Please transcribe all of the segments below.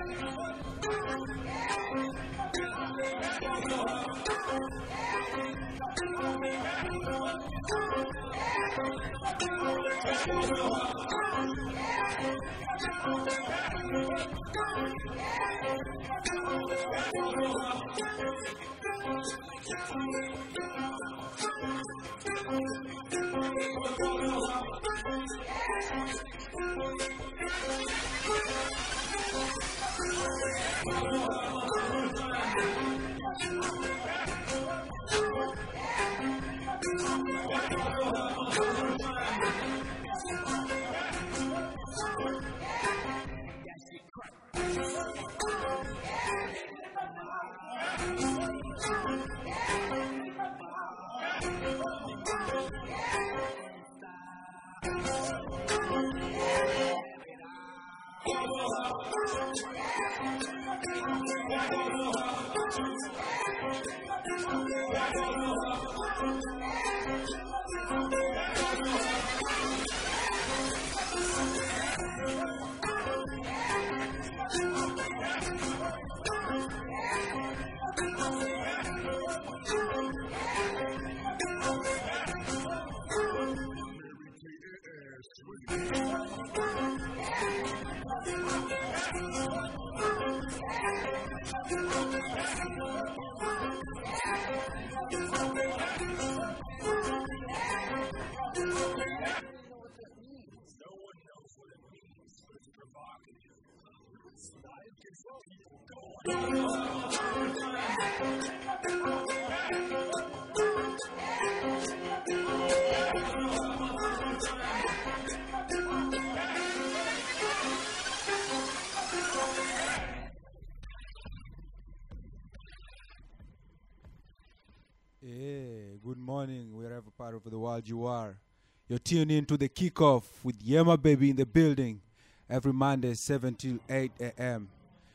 Hey, good morning, wherever part of the world you are. You're tuned in to the kickoff with Yema Baby in the building every Monday, 7 till 8 a.m.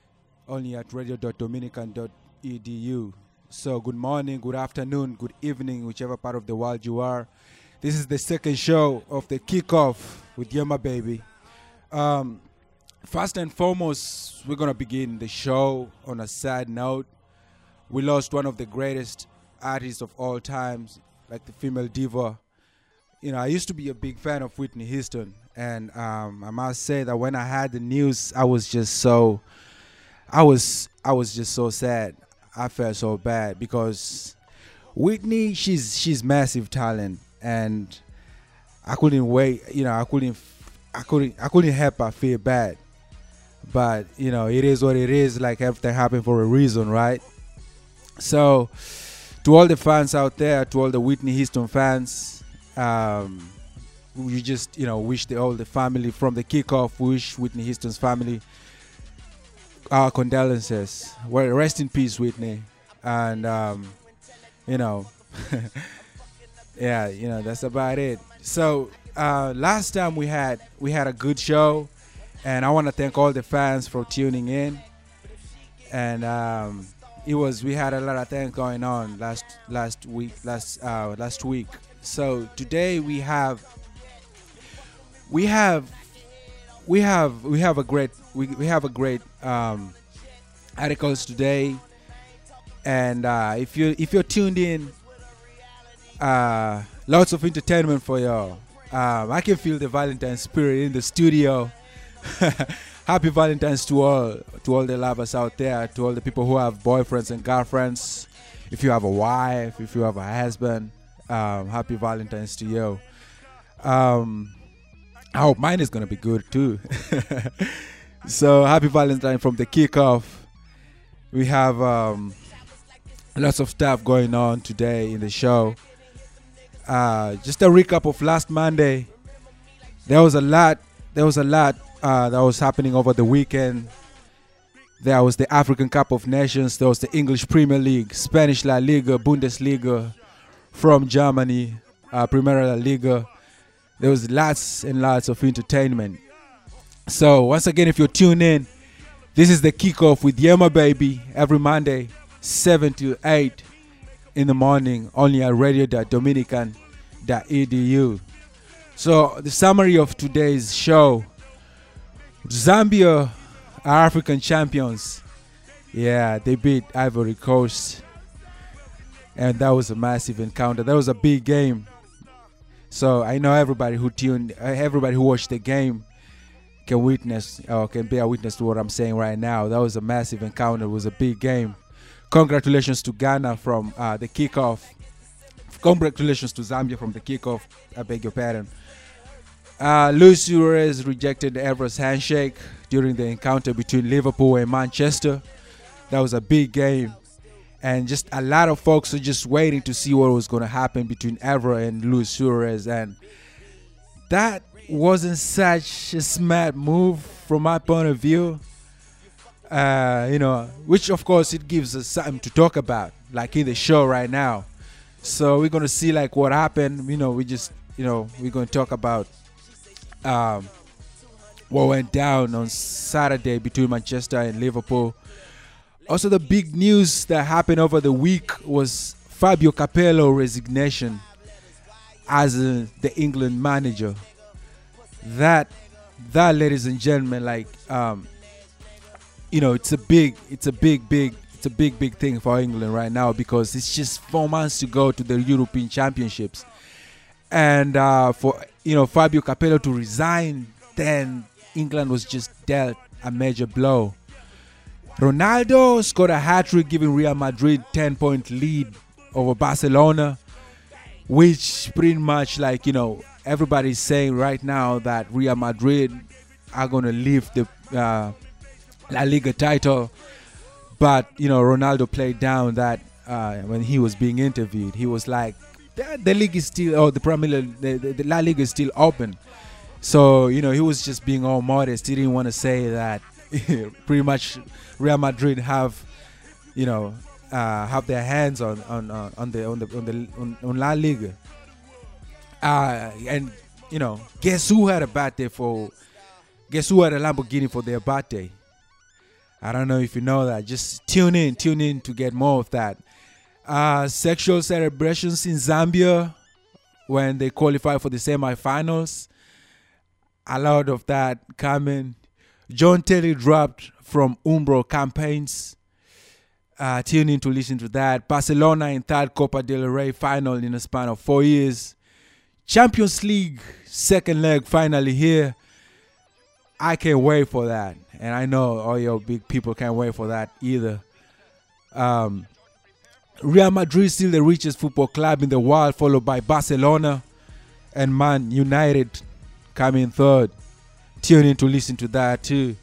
only at radio.dominican.edu. So, good morning, good afternoon, good evening, whichever part of the world you are. This is the second show of the kickoff with Yema Baby. First and foremost, we're going to begin the show on a sad note. We lost one of the greatest artists of all times, like the female diva. You know, I used to be a big fan of Whitney Houston, and I must say that when I had the news, I was just so sad. I felt so bad because Whitney, she's massive talent, and I couldn't wait. You know, I couldn't help but feel bad. But you know, it is what it is. Like everything happened for a reason, right? So, to all the fans out there, to all the Whitney Houston fans, we just, you know, wish all the family from the kickoff, wish Whitney Houston's family our condolences. Well, rest in peace, Whitney. And, you know, yeah, you know, that's about it. So, last time we had a good show, and I want to thank all the fans for tuning in. And, we had a lot of things going on last week. So today we have a great articles today, and if you're tuned in, lots of entertainment for y'all. I can feel the Valentine spirit in the studio. Happy Valentine's to all the lovers out there, to all the people who have boyfriends and girlfriends. If you have a wife, if you have a husband, happy Valentine's to you. I hope mine is gonna be good too. So happy Valentine from the kickoff. We have lots of stuff going on today in the show. Just a recap of last Monday. There was a lot that was happening over the weekend. There was the African Cup of Nations. There was the English Premier League, Spanish La Liga, Bundesliga from Germany, Primera La Liga. There was lots and lots of entertainment. So once again, if you're tuned in, this is the kickoff with Yema Baby every Monday, 7 to 8 in the morning, only at radio.dominican.edu. So the summary of today's show: Zambia our African champions. Yeah, they beat Ivory Coast, and that was a massive encounter. That was a big game. So I know everybody who watched the game can witness or can bear witness to what I'm saying right now. That was a massive encounter. It was a big game. Congratulations to Ghana from the kickoff. Congratulations to Zambia from the kickoff. I beg your pardon. Luis Suarez rejected Evra's handshake during the encounter between Liverpool and Manchester. That was a big game. And just a lot of folks are just waiting to see what was going to happen between Evra and Luis Suarez. And that wasn't such a smart move from my point of view. Which of course it gives us something to talk about, like in the show right now. So we're going to see like what happened. We're going to talk about what went down on Saturday between Manchester and Liverpool. Also, the big news that happened over the week was Fabio Capello's resignation as the England manager. That, ladies and gentlemen, it's a big thing for England right now, because it's just 4 months to go to the European Championships, and for Fabio Capello to resign, then England was just dealt a major blow. Ronaldo scored a hat-trick, giving Real Madrid 10-point lead over Barcelona, which pretty much everybody's saying right now that Real Madrid are going to lift the La Liga title. But Ronaldo played down that when he was being interviewed. He was like, the league is still, or the Premier League, the La Liga is still open. So he was just being all modest. He didn't want to say that pretty much Real Madrid have their hands on La Liga. And guess who had a Lamborghini for their birthday? I don't know if you know that. Just tune in to get more of that. Sexual celebrations in Zambia when they qualify for the semi-finals. A lot of that coming. John Terry dropped from Umbro campaigns. Tune in to listen to that. Barcelona in third Copa del Rey final in a span of 4 years. Champions League second leg finally here. I can't wait for that. And I know all your big people can't wait for that either. Real Madrid is still the richest football club in the world, followed by Barcelona and Man United coming third. Tune in to listen to that too.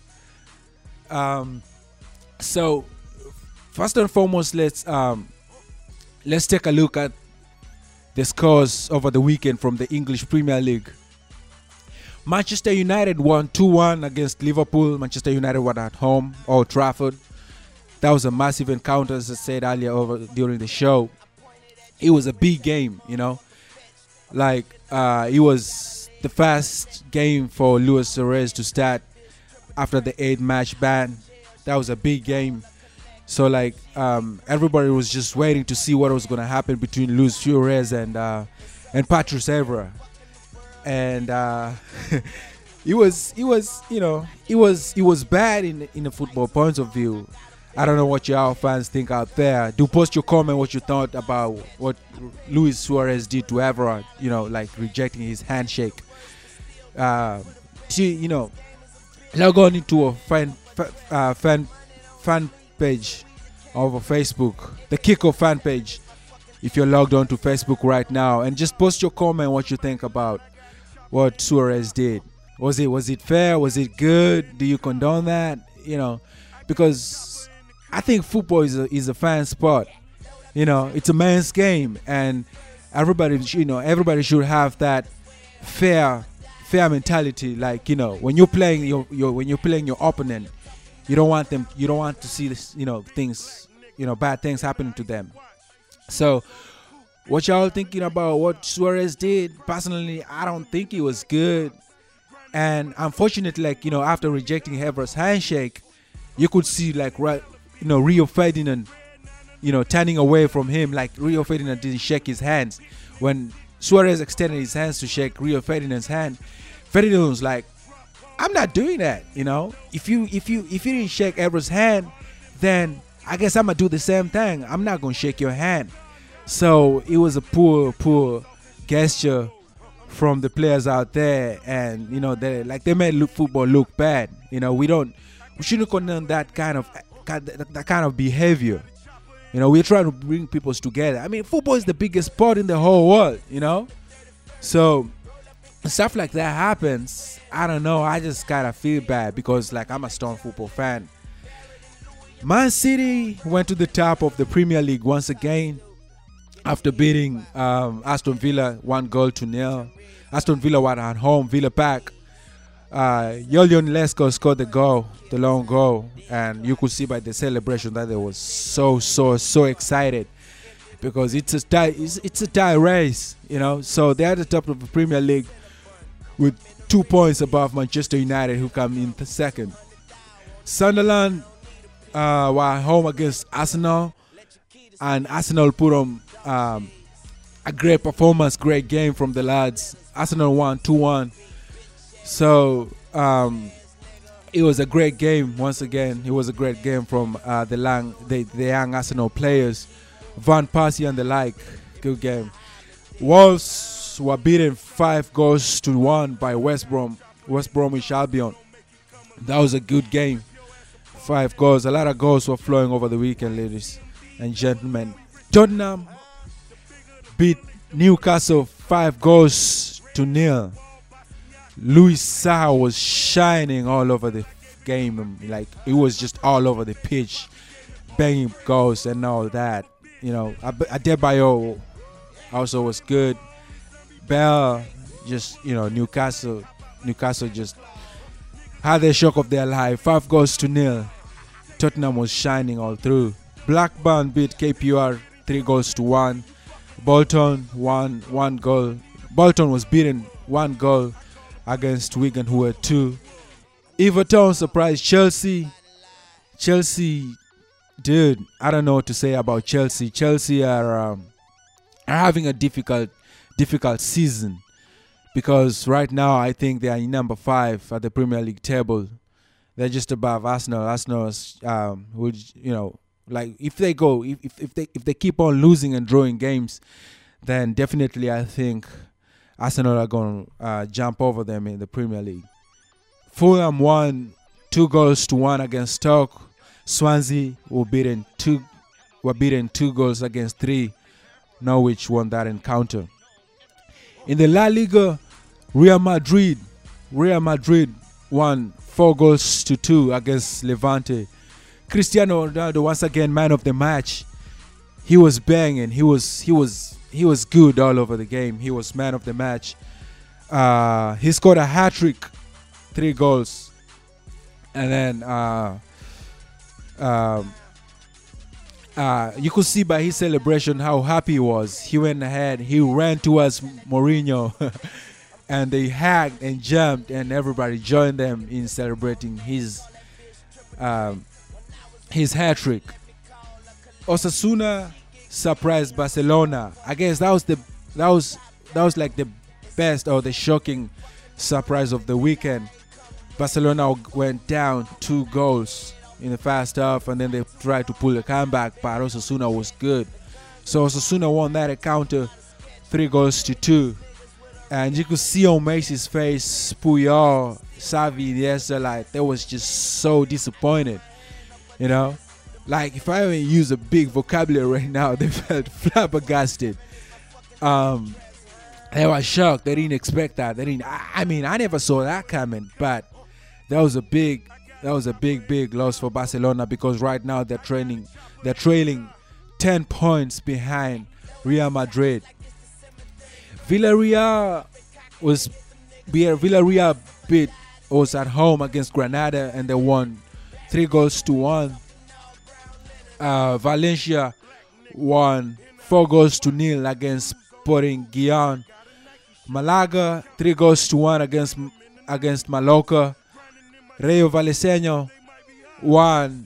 So first and foremost, let's take a look at the scores over the weekend from the English Premier League. Manchester United won 2-1 against Liverpool. Manchester United were at home, Old Trafford. That was a massive encounter, as I said earlier during the show. It was a big game, it was the first game for Luis Suarez to start after the 8-match ban. That was a big game. So everybody was just waiting to see what was going to happen between Luis Suarez and Patrice Evra. And it was bad in the football point of view. I don't know what your fans think out there. Do post your comment what you thought about what Luis Suarez did to Evra, rejecting his handshake. Log on into a fan page over Facebook, the Kickoff fan page, if you're logged on to Facebook right now, and just post your comment what you think about what Suarez did. Was it fair? Was it good? Do you condone that? Because I think football is a fan sport. It's a man's game, and everybody should have that fair mentality. When you're playing your opponent, you don't want to see this, things, bad things happening to them. So what y'all thinking about what Suarez did? Personally, I don't think it was good. And unfortunately, after rejecting Evra's handshake, you could see Rio Ferdinand, turning away from him. Rio Ferdinand didn't shake his hands. When Suarez extended his hands to shake Rio Ferdinand's hand, Ferdinand was like, I'm not doing that. If you didn't shake Evra's hand, then I guess I'm gonna do the same thing. I'm not gonna shake your hand. So it was a poor gesture from the players out there, and they made football look bad. We shouldn't condone that kind of behavior. We're trying to bring people together. I mean, football is the biggest sport in the whole world. So stuff like that happens. I don't know. I just kind of feel bad because, I'm a Stone football fan. Man City went to the top of the Premier League once again after beating Aston Villa 1-0. Aston Villa were at home, Villa back. Julian Lesko scored the long goal, and you could see by the celebration that they was so excited because it's a tie race, So they're at the top of the Premier League with 2 points above Manchester United, who come in second. Sunderland were home against Arsenal, and Arsenal put on a great performance, great game from the lads. Arsenal won 2-1. So it was a great game once again. It was a great game from the young Arsenal players, Van Persie and the like. Good game. Wolves were beaten 5-1 by West Bromwich Albion. That was a good game. 5 goals. A lot of goals were flowing over the weekend, ladies and gentlemen. Tottenham beat Newcastle 5-0. Luis Saha was shining all over the game. It was just all over the pitch, banging goals and all that. Adebayo also was good. Bell, just, Newcastle just had the shock of their life. 5-0. Tottenham was shining all through. Blackburn beat KPR 3-1. Bolton won 1 goal. Bolton was beaten 1 goal against Wigan, who were 2. Everton surprised Chelsea. Chelsea, dude, I don't know what to say about Chelsea. Chelsea are having a difficult season because right now I think they are in number 5 at the Premier League table. They're just above Arsenal. Arsenal is, if they keep on losing and drawing games, then definitely I think Arsenal are going to jump over them in the Premier League. Fulham won 2-1 against Stoke. Swansea were beaten 2 goals against 3. Norwich won that encounter. In the La Liga, Real Madrid won 4-2 against Levante. Cristiano Ronaldo, once again, man of the match. He was banging. He was good all over the game. He was man of the match. He scored a hat-trick, 3 goals. And then you could see by his celebration how happy he was. He went ahead. He ran towards Mourinho. And they hugged and jumped, and everybody joined them in celebrating his hat-trick. Osasuna surprised Barcelona. I guess that was like the best or the shocking surprise of the weekend. Barcelona went down 2 goals in the first half, and then they tried to pull a comeback, but Osasuna was good. So Osasuna won that encounter 3-2. And you could see on Messi's face, Puyol, Xavi, Iniesta, they was just so disappointed. If I even use a big vocabulary right now, they felt flabbergasted. They were shocked. They didn't expect that. I never saw that coming. But that was a big loss for Barcelona because right now they're trailing 10 points behind Real Madrid. Villarreal was at home against Granada and they won 3-1. Valencia won 4-0 against Sporting Gijón. Malaga 3-1 against Mallorca. Rayo Vallecano won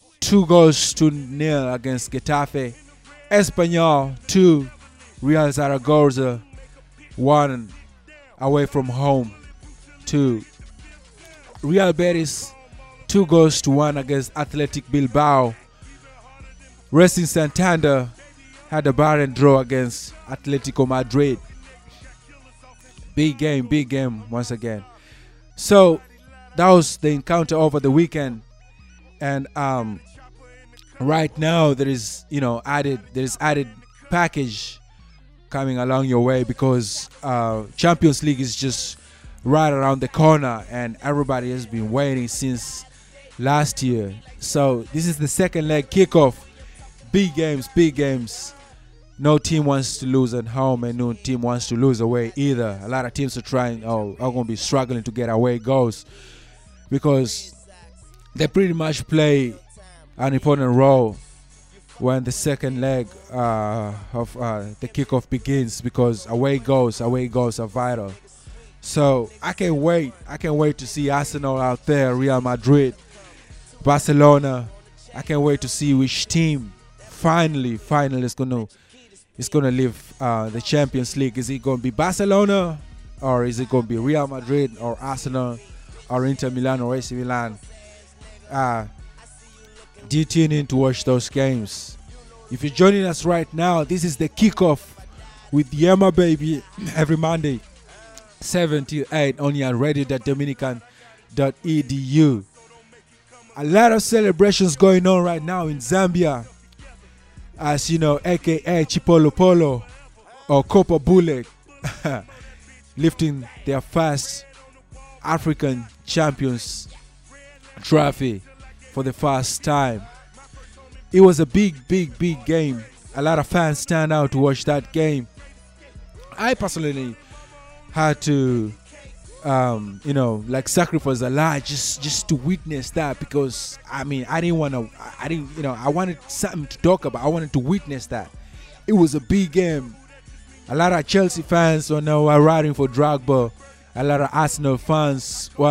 2-0 against Getafe. Espanyol 2. Real Zaragoza 1 away from home to Real Betis 2-1 against Athletic Bilbao. Racing Santander had a barren draw against Atletico Madrid. Big game once again. So that was the encounter over the weekend, and right now there is added package coming along your way, because Champions League is just right around the corner, and everybody has been waiting since last year. So this is the second leg kickoff. Big games. No team wants to lose at home, and no team wants to lose away either. A lot of teams are going to be struggling to get away goals, because they pretty much play an important role when the second leg of the kickoff begins, because away goals are vital. So I can't wait to see Arsenal out there, Real Madrid, Barcelona. I can't wait to see which team finally is gonna live the Champions League. Is it gonna be Barcelona, or is it gonna be Real Madrid, or Arsenal, or Inter Milan, or AC Milan? Do you tune in to watch those games? If you're joining us right now, this is the kickoff with Yema Baby every Monday 7 till 8 only on radio.dominican.edu. A lot of celebrations going on right now in Zambia, as you know, aka Chipolo Polo or Copa Bullet lifting their first African Champions trophy for the first time. It was a big game. A lot of fans stand out to watch that game. I personally had to sacrifice a lot just to witness that, because I wanted something to talk about. I wanted to witness that. It was a big game. A lot of Chelsea fans were riding for Drogba. A lot of Arsenal fans were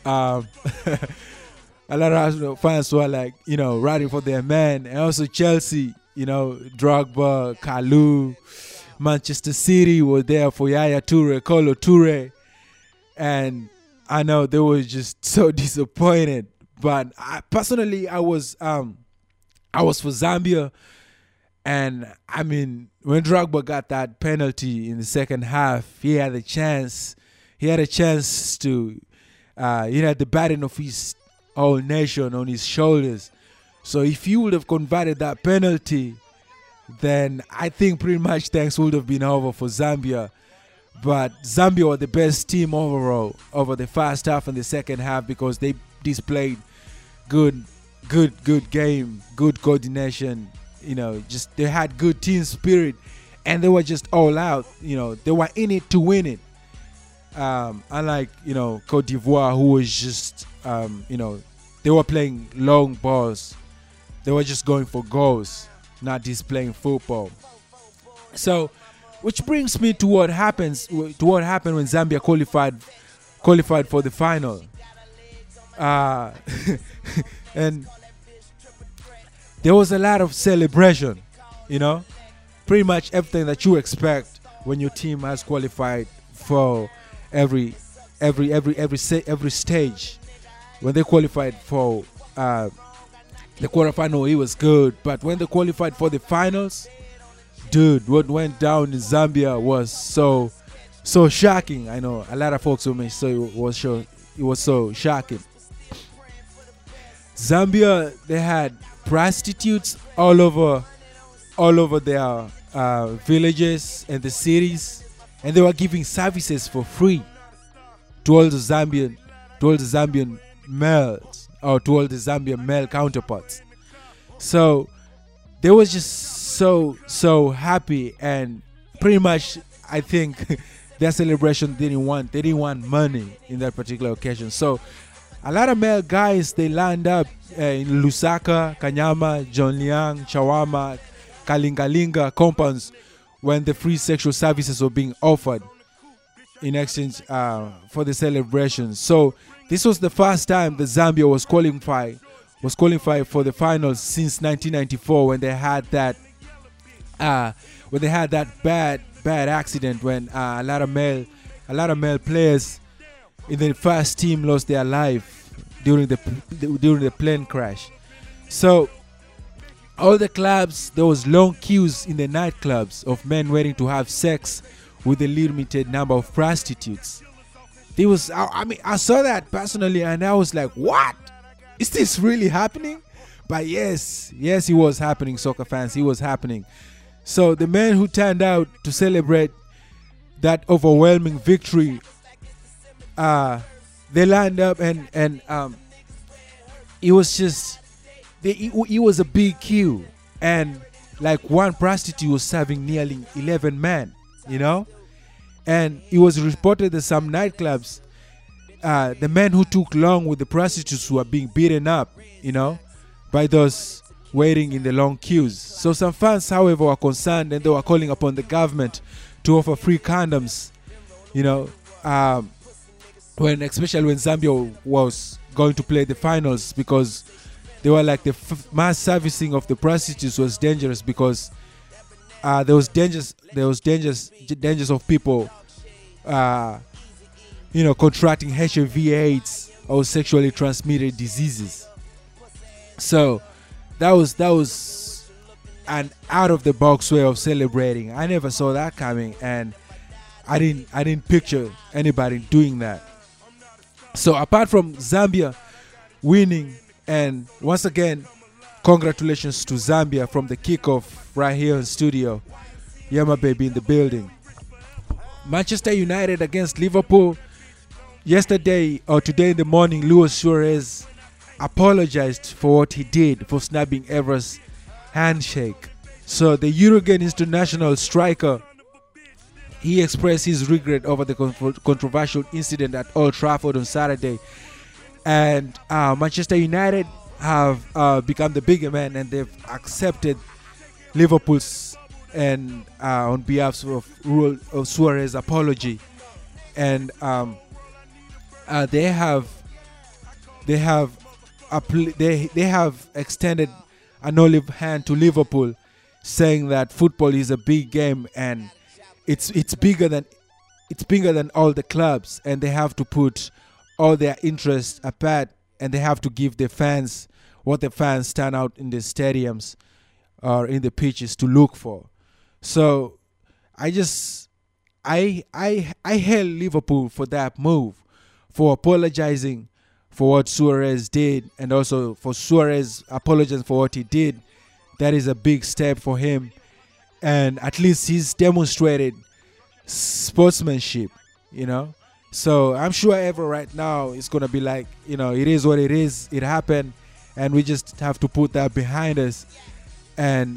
riding for their man. And also Chelsea, Drogba, Kalu, Manchester City were there for Yaya Toure, Kolo Toure. And I know they were just so disappointed. But I was for Zambia. And I mean, when Drogba got that penalty in the second half, he had a chance. He had a chance to, the burden of his whole nation on his shoulders. So if he would have converted that penalty, then I think pretty much things would have been over for Zambia. But Zambia were the best team overall over the first half and the second half, because they displayed good game, good coordination. They had good team spirit, and they were just all out. They were in it to win it. Unlike Cote d'Ivoire, who was just they were playing long balls. They were just going for goals, not displaying football. So, which brings me to what happened when Zambia qualified for the final. And there was a lot of celebration, pretty much everything that you expect when your team has qualified for every stage. When they qualified for the quarterfinal, it was good, but when they qualified for the finals, dude, what went down in Zambia was so shocking. I know a lot of folks will say it was so shocking. Zambia, they had prostitutes all over their villages and the cities, and they were giving services for free to all the Zambian males, or to all the Zambian male counterparts. So they was just so happy, and pretty much I think their celebration didn't want money in that particular occasion. So a lot of male guys, they lined up in Lusaka, Kanyama, John Liang, Chawama, Kalingalinga compounds when the free sexual services were being offered in exchange for the celebration. So this was the first time that Zambia was qualified for the finals since 1994, when they had that bad accident when a lot of male players in the first team lost their life during the plane crash. So all the clubs, there was long queues in the nightclubs of men waiting to have sex with a limited number of prostitutes. There was, I mean, I saw that personally, and I was like, what? Is this really happening? But yes, it was happening, soccer fans. It was happening. So the men who turned out to celebrate that overwhelming victory, they lined up and it was just, it was a big queue, and like one prostitute was serving nearly 11 men, you know. And it was reported that some nightclubs, the men who took long with the prostitutes were being beaten up, you know, by those waiting in the long queues. So some fans, however, were concerned, and they were calling upon the government to offer free condoms, you know, especially when Zambia was going to play the finals, because they were like the mass servicing of the prostitutes was dangerous, because there was dangers of people, you know, contracting HIV/AIDS or sexually transmitted diseases. So that was an out of the box way of celebrating. I never saw that coming, and I didn't picture anybody doing that. So apart from Zambia winning, and once again, congratulations to Zambia from the kickoff right here in studio. Yama baby in the building. Manchester United against Liverpool. Yesterday or today in the morning, Luis Suarez apologized for what he did for snapping Evra's handshake. So the Uruguayan international striker, he expressed his regret over the controversial incident at Old Trafford on Saturday. And Manchester United have become the bigger man, and they've accepted Liverpool's and on behalf of Suarez apology, and they have extended an olive hand to Liverpool, saying that football is a big game, and it's bigger than all the clubs, and they have to put all their interests apart, and they have to give the fans what the fans stand out in the stadiums or in the pitches to look for. So I hail Liverpool for that move, for apologizing for what Suarez did, and also for Suarez apologizing for what he did. That is a big step for him, and at least he's demonstrated sportsmanship, you know. So I'm sure Evra right now is going to be like, you know, it is what it is. It happened, and we just have to put that behind us, and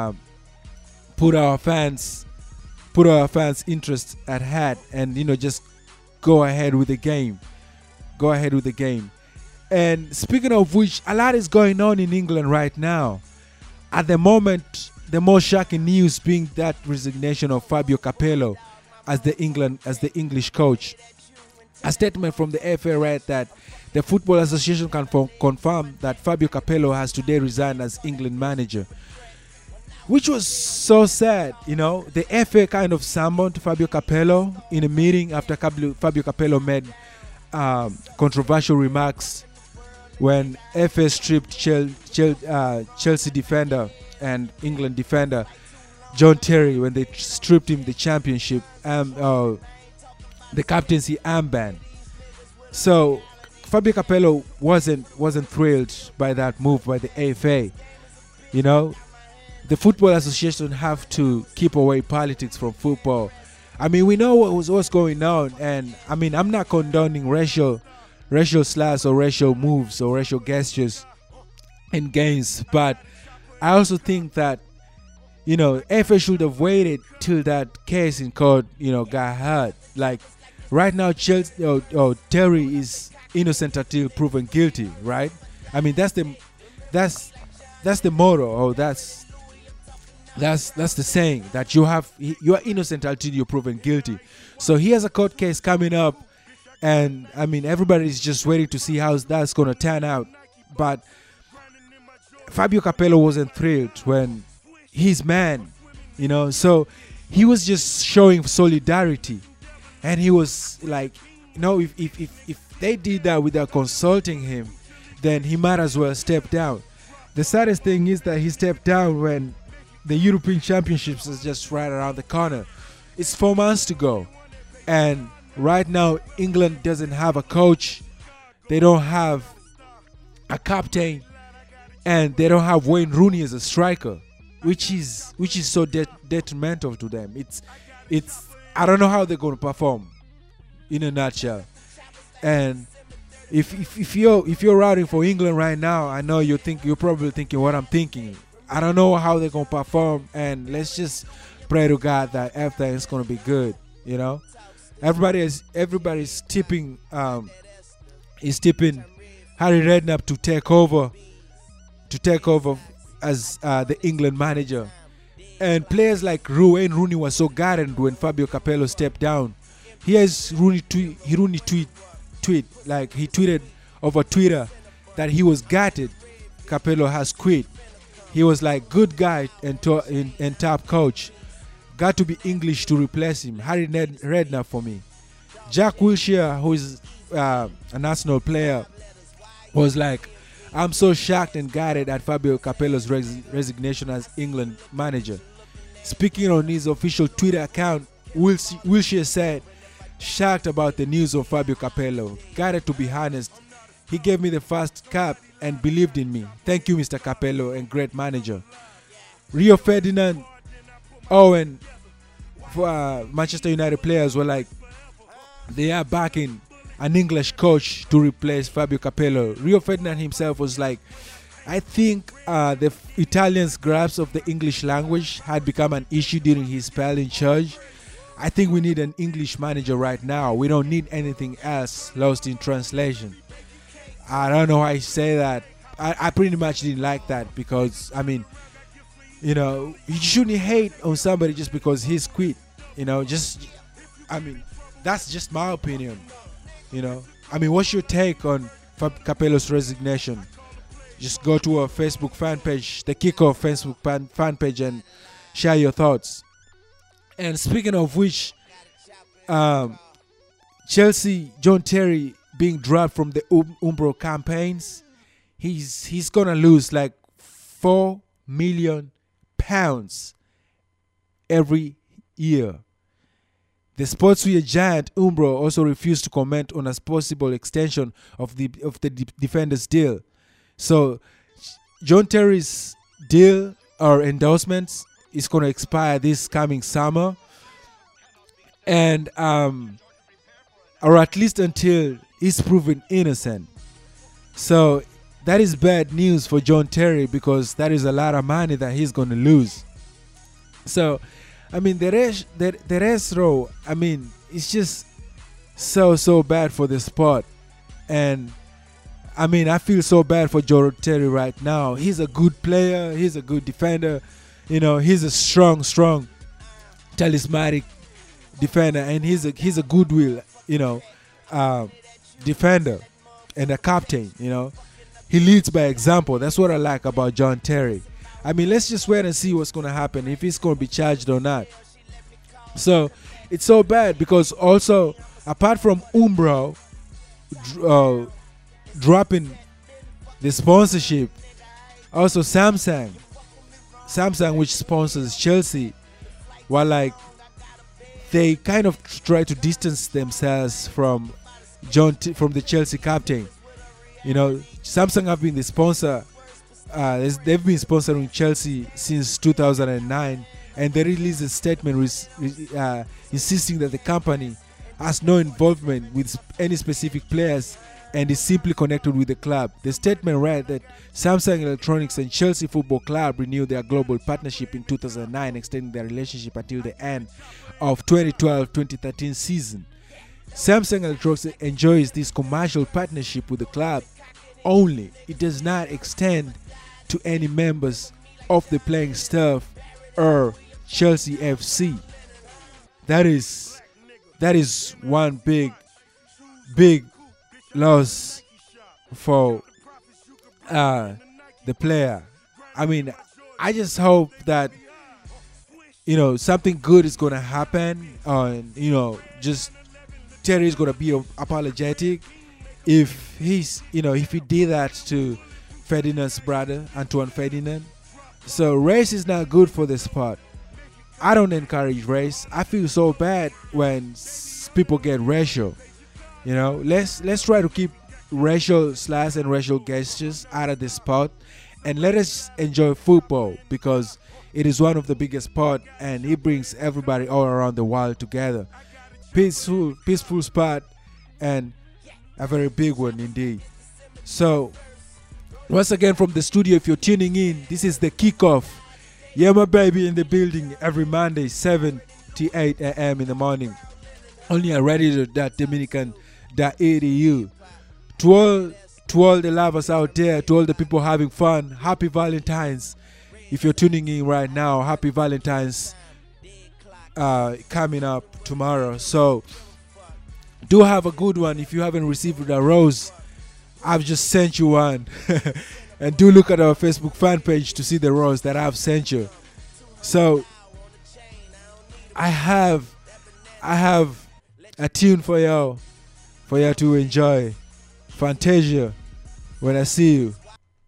put our fans' interests at heart, and, you know, just go ahead with the game. Go ahead with the game. And speaking of which, a lot is going on in England right now. At the moment, the most shocking news being that resignation of Fabio Capello as the English coach. A statement from the FA read that the Football Association can confirm that Fabio Capello has today resigned as England manager, which was so sad. You know, the FA kind of summoned Fabio Capello in a meeting after Fabio Capello made controversial remarks when FA stripped Chelsea defender and England defender John Terry, when they stripped him the championship, the captaincy armband. So Fabio Capello wasn't thrilled by that move by the FA. You know, the Football Association have to keep away politics from football. I mean, we know what's going on, and I mean, I'm not condoning racial slurs or racial moves or racial gestures in games, but I also think that, you know, FA should have waited till that case in court, you know, got heard. Like right now, Terry is innocent until proven guilty, right? I mean, that's the motto, or that's the saying, that you are innocent until you're proven guilty. So he has a court case coming up, and I mean, everybody's just waiting to see how that's going to turn out. But Fabio Capello wasn't thrilled when his man, you know, so he was just showing solidarity, and he was like, you know, if they did that without consulting him, then he might as well step down. The saddest thing is that he stepped down when the European Championships is just right around the corner. It's 4 months to go. And right now, England doesn't have a coach. They don't have a captain. And they don't have Wayne Rooney as a striker, which is so detrimental to them. It's I don't know how they're going to perform in a nutshell. And if you're routing for England right now, I know you're probably thinking what I'm thinking. I don't know how they're gonna perform, and let's just pray to God that everything is gonna be good. You know, everybody's tipping is tipping Harry Redknapp to take over as the England manager. And players like Wayne Rooney was so guarded when Fabio Capello stepped down. Here's Rooney tweet. Like he tweeted over Twitter that he was gutted Capello has quit. He was like, good guy and top coach. Got to be English to replace him. Harry Redknapp for me. Jack Wilshere, who is a national player, was like, I'm so shocked and gutted at Fabio Capello's resignation as England manager. Speaking on his official Twitter account, Wilshere said, shocked about the news of Fabio Capello. Gutted, to be honest. He gave me the first cap and believed in me. Thank you, Mr. Capello, and great manager. Rio Ferdinand, Owen, Manchester United players were like, they are backing an English coach to replace Fabio Capello. Rio Ferdinand himself was like, I think the Italians' grasp of the English language had become an issue during his spell in charge. I think we need an English manager right now. We don't need anything else lost in translation. I don't know how I say that. I pretty much didn't like that because, I mean, you know, you shouldn't hate on somebody just because he's quit. You know, that's just my opinion. You know, I mean, what's your take on Capello's resignation? Just go to our Facebook fan page, the Kickoff Facebook fan page, and share your thoughts. And speaking of which, Chelsea, John Terry being dropped from the Umbro campaigns, he's gonna lose like £4 million every year. The sportswear giant Umbro also refused to comment on a possible extension of the defender's deal. So John Terry's deal or endorsements is going to expire this coming summer, and or at least until he's proven innocent. So that is bad news for John Terry because that is a lot of money that he's going to lose. So I mean, the rest row, I mean, it's just so bad for the sport. And I mean, I feel so bad for John Terry right now. He's a good player, he's a good defender, you know, he's a strong talismanic defender, and he's a goodwill, you know, defender and a captain, you know. He leads by example. That's what I like about John Terry. I mean, let's just wait and see what's going to happen, if he's going to be charged or not. So it's so bad because also, apart from Umbro dropping the sponsorship, also Samsung, which sponsors Chelsea, were like, they kind of try to distance themselves from from the Chelsea captain. You know, Samsung have been the sponsor. They've been sponsoring Chelsea since 2009, and they released a statement insisting that the company has no involvement with any specific players and is simply connected with the club. The statement read that Samsung Electronics and Chelsea Football Club renewed their global partnership in 2009, extending their relationship until the end of 2012-2013 season. Samsung Electronics enjoys this commercial partnership with the club only. It does not extend to any members of the playing staff or Chelsea FC. That is one big loss for the player. I mean, I just hope that, you know, something good is going to happen, and, you know, just Terry is going to be apologetic if if he did that to Ferdinand's brother, Antoine Ferdinand. So race is not good for the sport. I don't encourage race. I feel so bad when people get racial. Let's try to keep racial slurs and racial gestures out of the sport, and let us enjoy football because it is one of the biggest sport and it brings everybody all around the world together. Peaceful sport and a very big one indeed. So once again from the studio, if you're tuning in, this is the kickoff. Yeah, my baby in the building every Monday, 7 to 8 a.m. in the morning. Only at radio.dominican.edu. To all the lovers out there, to all the people having fun, happy Valentine's. If you're tuning in right now, happy Valentine's coming up tomorrow. So do have a good one. If you haven't received a rose, I've just sent you one. And do look at our Facebook fan page to see the rose that I've sent you. So I have a tune for you to enjoy. Fantasia, When I See You.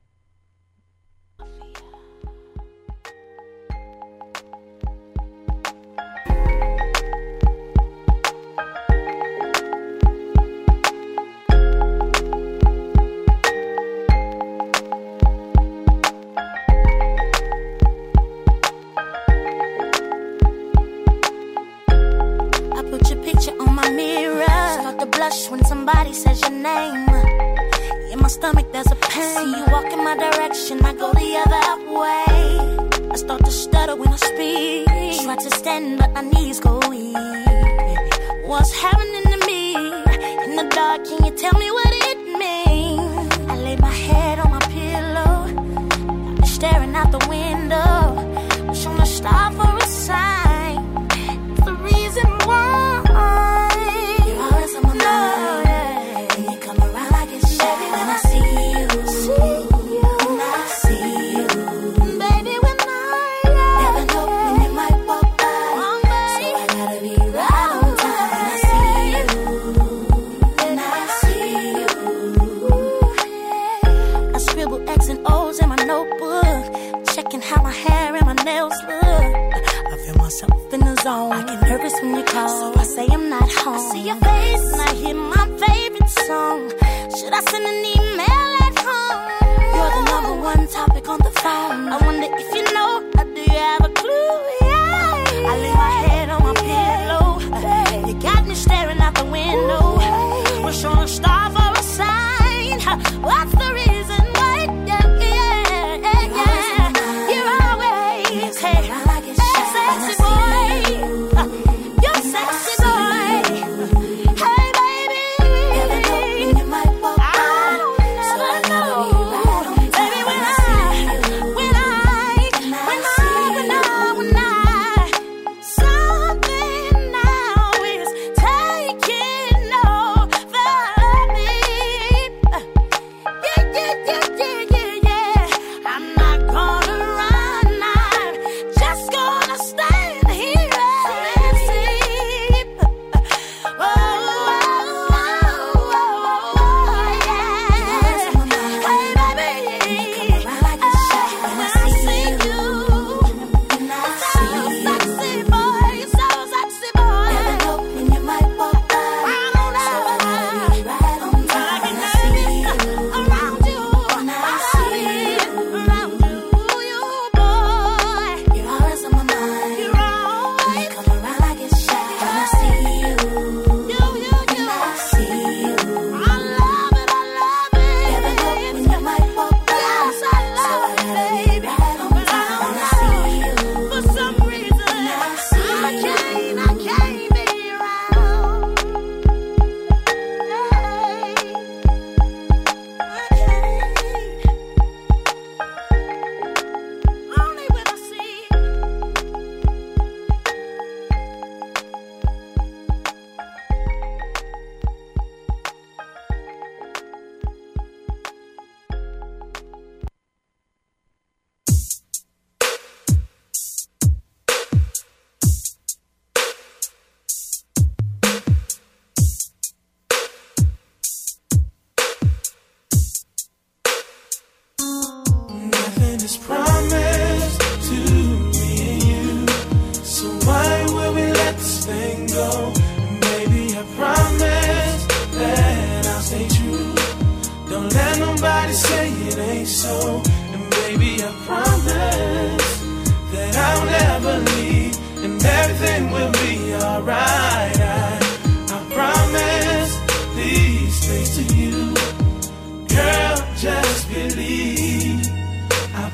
When somebody says your name, in my stomach there's a pain. See you walk in my direction, I go the other way. I start to stutter when I speak. Try to stand but my knees go weak. What's happening to me? In the dark, can you tell me what it means? I lay my head on my pillow, staring out the window, wish on a star for a sign. It's the reason why. I get nervous when you call, so I say I'm not home. I see your face and I hear my favorite song. Should I send an email at home? You're the number one topic on the phone. I wonder if you know, or do you have a clue? Yeah. I lay my head on my pillow. You got me staring out the window. Wish on a star for a sign. What's the reason why? You're always sexy boy. Sexy boy, hey baby. I don't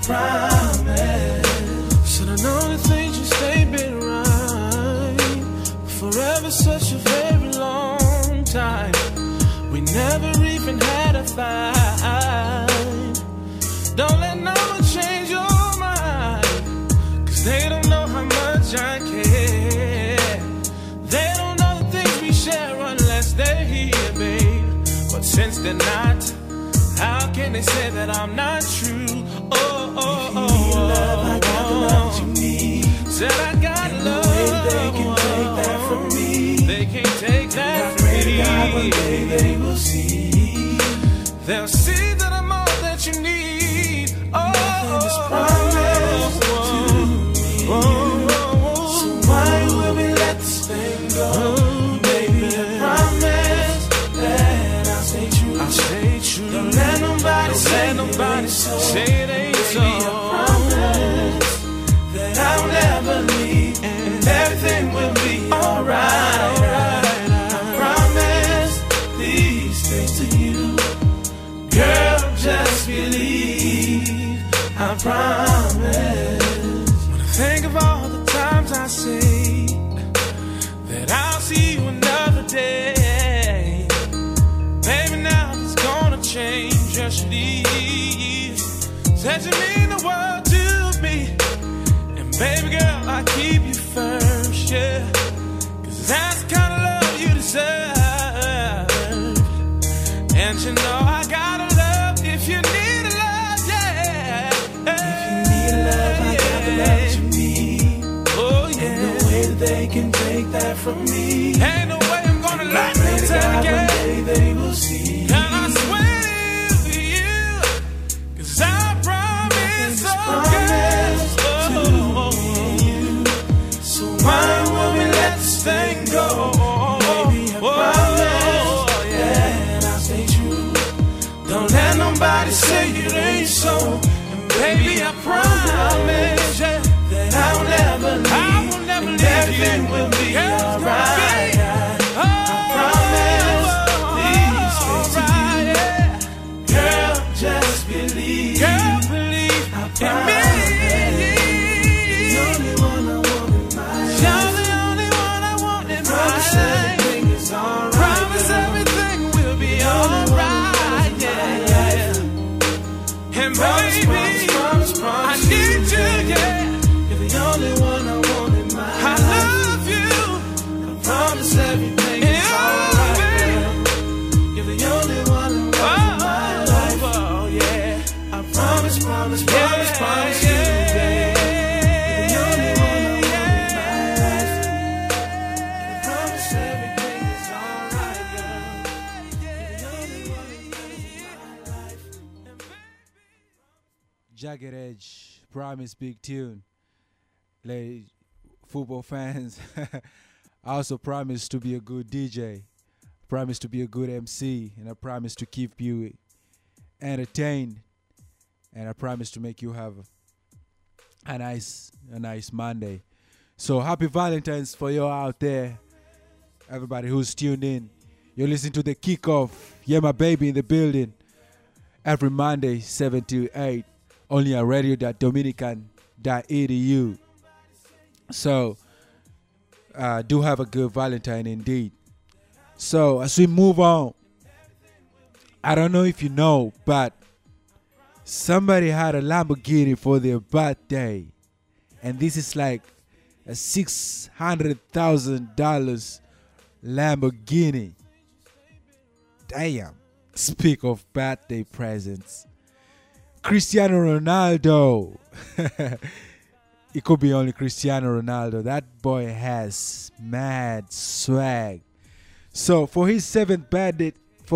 promise. Said I know the things you say been right. Forever such a very long time. We never even had a fight. Don't let no one change your mind, 'cause they don't know how much I care. They don't know the things we share unless they're here, babe. But since they're not, how can they say that I'm not true? Oh, oh, oh, oh. Love, I got the love you need. Said I got and love. The way they can take that from me. They can't take that from me. God, one day they will see. They'll see that I'm all that you need. Oh, nothing is promised to me. So why will we let this thing go? Baby, I promise that I'll stay true. I'll stay true. Don't let nobody say it ain't so. Baby, I promise that I'll never leave, and everything will be alright. I promise these things to you. Girl, just believe, I promise. When I think of all the times I say that I'll see you another day, baby, now it's gonna change. Just leave. Said you mean the world to me, and baby girl, I keep you first, yeah, 'cause that's the kind of love you deserve. And you know I gotta love if you need a love, yeah. If you need a love, I got the love you need. Oh yeah. Ain't no way that they can take that from me. Ain't no way I'm gonna let them take it. One day they will see. And I swear to you, 'cause I promise, oh to you. So why won't we let this thing go? Baby, I promise that I'll stay true. Don't let nobody say it ain't so. And baby, I promise that I'll never leave. I will never leave. Everything will be alright. I promise these things to you. Girl, just believe. Girl, believe I promise. The only one I want in my life. You're the only one I want in my life. Promise everything is alright. Promise everything will be alright. Yeah. And baby, I need you, yeah. You're the only one I want in my life. I love you. I promise everything is alright. You're the only one I want in my life. Oh, yeah. I promise you, babe. You're the only one I want in my life. I promise everything is alright, girl. You're the only one I want in my life. Jagged Edge, Promise, big tune. Like football fans, I also promise to be a good DJ, promise to be a good MC, and I promise to keep you entertained, and I promise to make you have a nice Monday. So happy Valentine's for you out there, everybody who's tuned in. You're listening to the kickoff. Yeah, my baby in the building. Every Monday, 7 to 8, only at radio.dominican.edu. So, do have a good Valentine indeed. So, as we move on, I don't know if you know, but somebody had a Lamborghini for their birthday. And this is like a $600,000 Lamborghini. Damn. Speak of birthday presents. Cristiano Ronaldo. It could be only Cristiano Ronaldo. That boy has mad swag. So for his seventh birthday,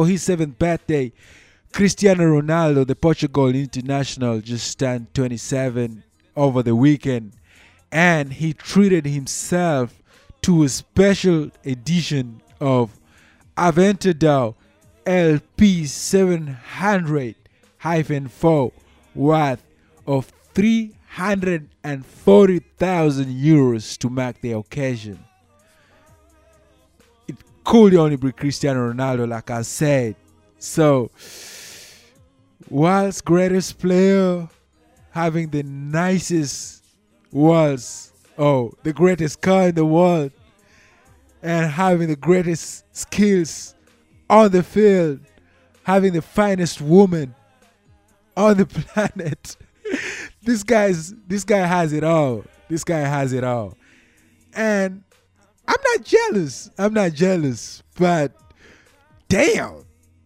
Cristiano Ronaldo, the Portugal international, just turned 27 over the weekend, and he treated himself to a special edition of Aventador LP 700-4 worth of 340,000 euros to mark the occasion. It could only be Cristiano Ronaldo, like I said. So, world's greatest player having the nicest walls, the greatest car in the world, and having the greatest skills on the field, having the finest woman on the planet. This guy has it all. This guy has it all. And I'm not jealous. But damn,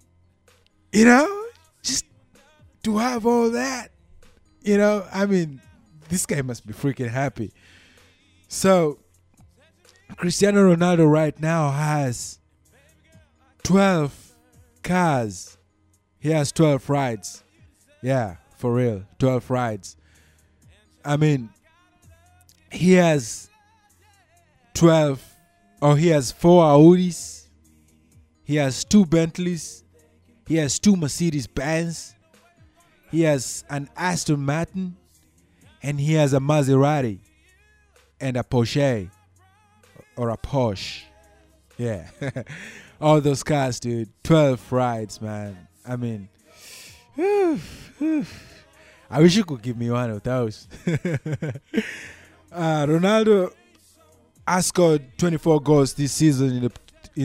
just to have all that, I mean, this guy must be freaking happy. So Cristiano Ronaldo right now has 12 cars. He has 12 rides. Yeah, for real, 12 rides. I mean, he has 4 Audis. He has 2 Bentleys. He has 2 Mercedes Benz. He has an Aston Martin. And he has a Maserati and a Porsche or a Porsche. Yeah. All those cars, dude. 12 rides, man. I mean, I wish you could give me one of those. Ronaldo has scored 24 goals this season in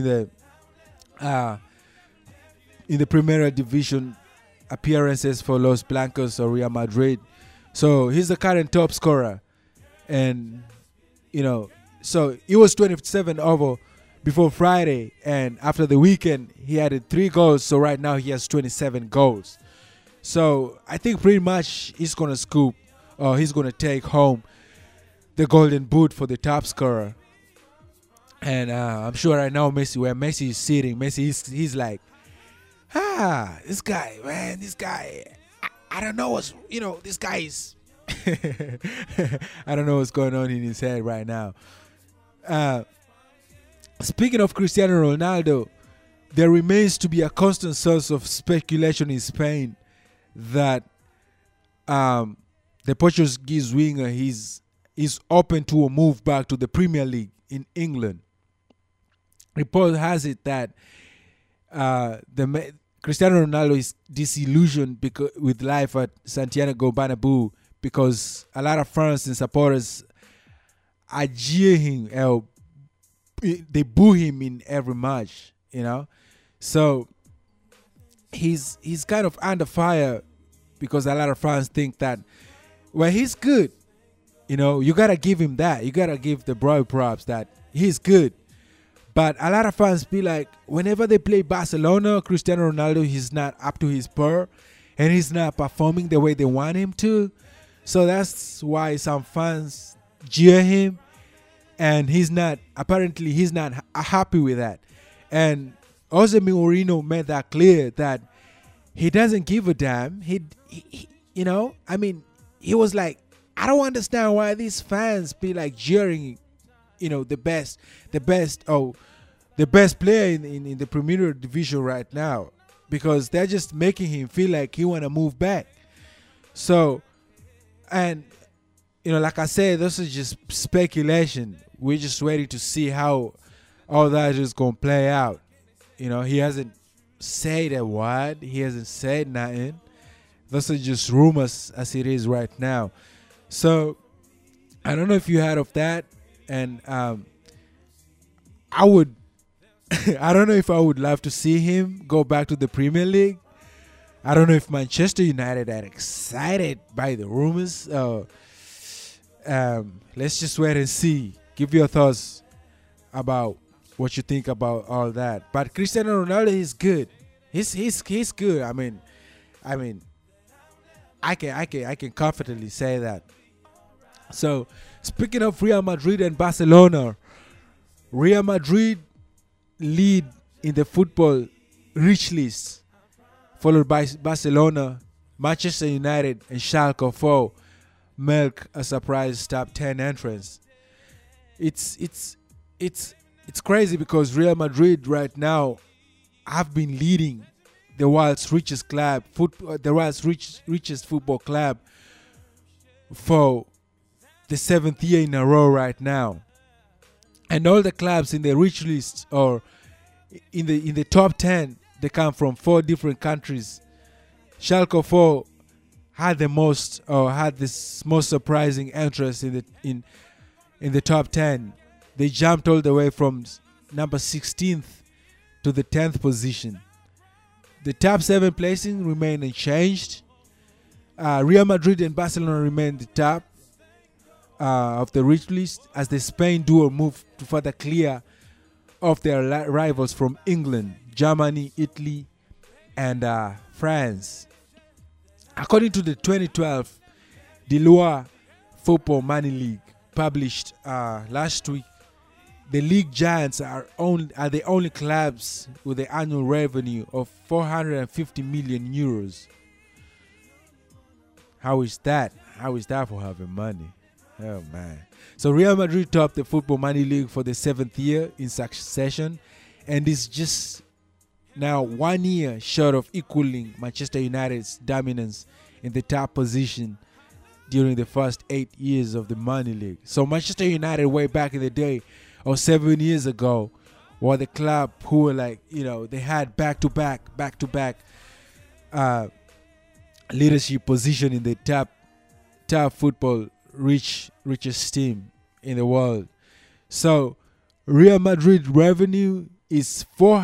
the Primera Division appearances for Los Blancos or Real Madrid. So he's the current top scorer. And, so he was 27 over before Friday. And after the weekend, he added 3 goals. So right now he has 27 goals. So I think pretty much he's going to he's going to take home the golden boot for the top scorer. And I'm sure right now where Messi is sitting, he's like, this guy, man, I don't know this guy is, I don't know what's going on in his head right now. Speaking of Cristiano Ronaldo, there remains to be a constant source of speculation in Spain that the Portuguese winger is open to a move back to the Premier League in England. Report has it that Cristiano Ronaldo is disillusioned with life at Santiago Bernabeu because a lot of fans and supporters are jeering him. They boo him in every match, So he's kind of under fire because a lot of fans think that, well, he's good. You got to give him that. You got to give the boy props that he's good. But a lot of fans be like, whenever they play Barcelona, Cristiano Ronaldo, he's not up to his par and he's not performing the way they want him to. So that's why some fans jeer him, and he's not happy with that. And Jose Mourinho made that clear that he doesn't give a damn. He was like, I don't understand why these fans be like jeering, the best player in the Premier Division right now, because they're just making him feel like he want to move back. So, and like I said, this is just speculation. We're just waiting to see how all that is gonna play out. He hasn't said a word. He hasn't said nothing. Those are just rumors as it is right now. So I don't know if you heard of that, and I would. I don't know if I would love to see him go back to the Premier League. I don't know if Manchester United are excited by the rumors. Let's just wait and see. Give your thoughts about what you think about all that. But Cristiano Ronaldo is good. He's good. I mean, I can confidently say that. So, speaking of Real Madrid and Barcelona, Real Madrid lead in the football rich list, followed by Barcelona, Manchester United, and Schalke 04 milk a surprise top 10 entrance. It's crazy because Real Madrid right now have been leading the world's richest club, the world's richest football club, for the 7th year in a row right now. And all the clubs in the rich list or in the top 10, they come from 4 different countries. Schalke 04 had this most surprising entrance in the top 10. They jumped all the way from number 16th to the 10th position. The top 7 placing remain unchanged. Real Madrid and Barcelona remain the top of the rich list as the Spain duo move to further clear of their rivals from England, Germany, Italy, and France. According to the 2012 Deloitte Football Money League published last week, the league giants are the only clubs with an annual revenue of 450 million euros. How is that? How is that for having money? Oh man. So Real Madrid topped the Football Money League for the 7th year in succession, and is just now 1 year short of equaling Manchester United's dominance in the top position during the first 8 years of the Money League. So Manchester United way back in the day, or 7 years ago, were the club who were like, they had back-to-back leadership position in the top football richest team in the world. So Real Madrid revenue is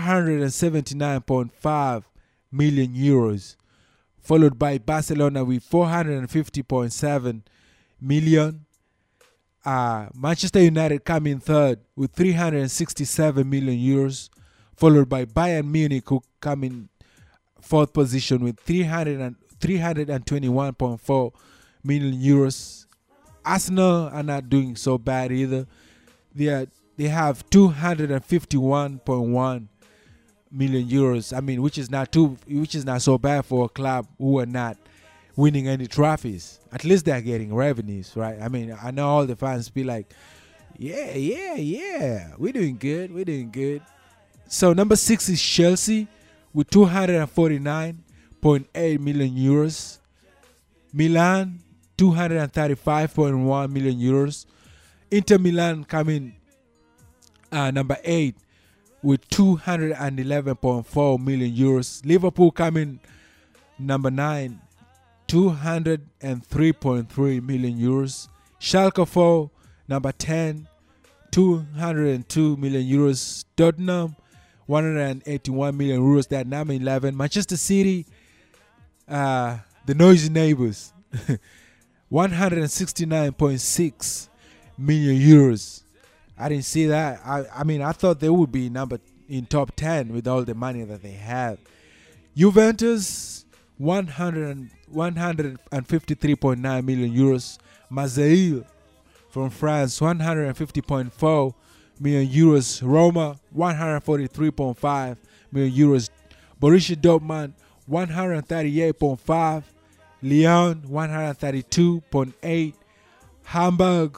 479.5 million euros, followed by Barcelona with 450.7 million. Manchester United come in third with 367 million euros, followed by Bayern Munich, who come in fourth position with 321.4 million euros. Arsenal are not doing so bad either. They have 251.1 million euros. I mean, which is not so bad for a club who are not winning any trophies. At least they're getting revenues, right? I mean, I know all the fans be like, yeah, we're doing good. So number 6 is Chelsea with 249.8 million euros. Milan, 235.1 million euros. Inter Milan coming number 8 with 211.4 million euros. Liverpool coming number 9, 203.3 million euros. Schalke 4, number 10, 202 million euros. Tottenham, 181 million euros. That number 11. Manchester City, the noisy neighbors, 169.6 million euros. I didn't see that. I mean, I thought they would be in top 10 with all the money that they have. Juventus, 153.9 million euros. Marseille from France, 150.4 million euros. Roma, 143.5 million euros. Borussia Dortmund, 138.5. Lyon, 132.8. Hamburg,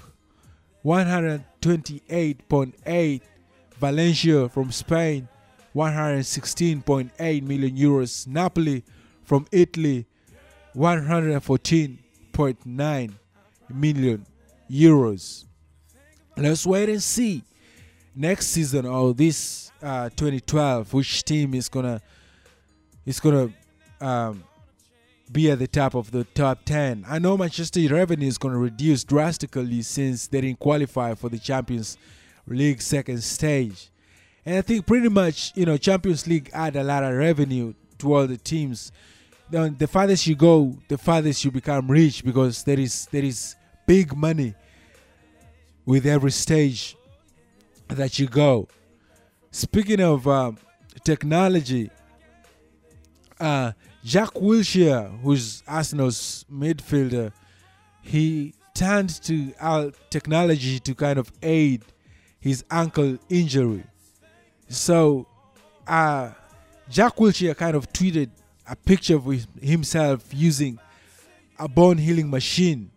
128.8. Valencia from Spain, 116.8 million euros. Napoli from Italy, 114.9 million euros. Let's wait and see next season or this 2012 which team is gonna be at the top of the top 10. I know Manchester revenue is gonna reduce drastically since they didn't qualify for the Champions League second stage, and I think pretty much Champions League add a lot of revenue to all the teams. The farthest you go, the farthest you become rich, because there is big money with every stage that you go. Speaking of technology, Jack Wilshere, who's Arsenal's midfielder, he turned to our technology to kind of aid his ankle injury. So Jack Wilshere kind of tweeted a picture of himself using a bone healing machine